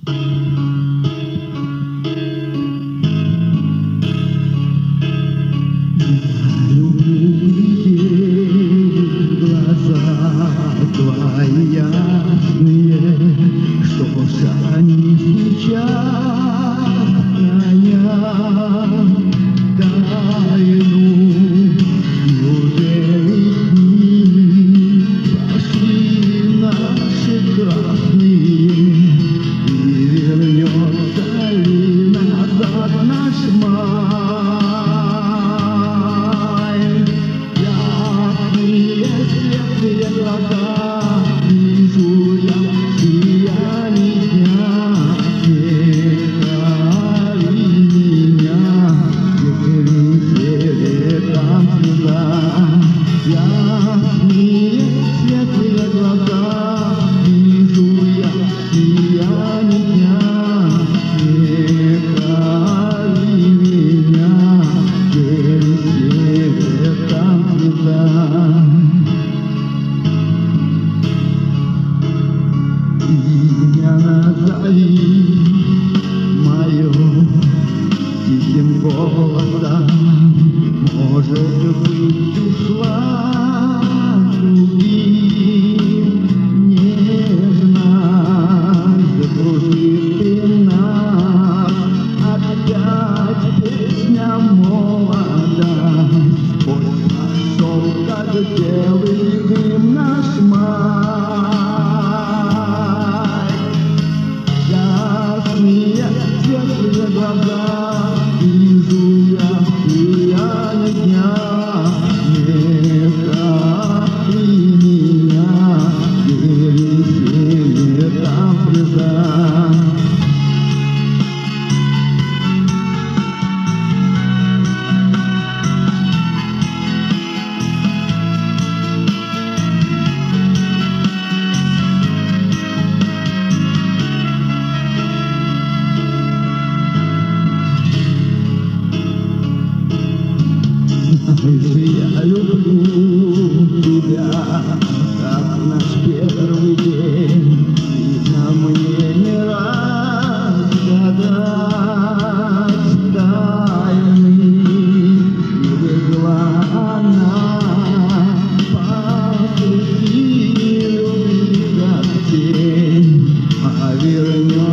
Твои ясные, что они сейчас хранят тайну. Неужели дни прошли наши красные, и вернется ли назад наш май? Ясные светлые глаза вижу я, сияние дня. Не кори меня, если светом слеза. Ясные светлые глаза вижу я, сияние дня. Не кори меня, если светом слеза. Имя назови мое тихим голосом, может быть, ушла другим. Нежно закружит ты нас, опять песня молода. Пусть пошел, как белый дым наш май. Ясные светлые глаза вижу я, сияние дня. Не кори меня, если светом слеза. Я люблю тебя, как наш первый день. Видно, мне не разгадать тайны. И легла она посреди любви, как тень, а вернется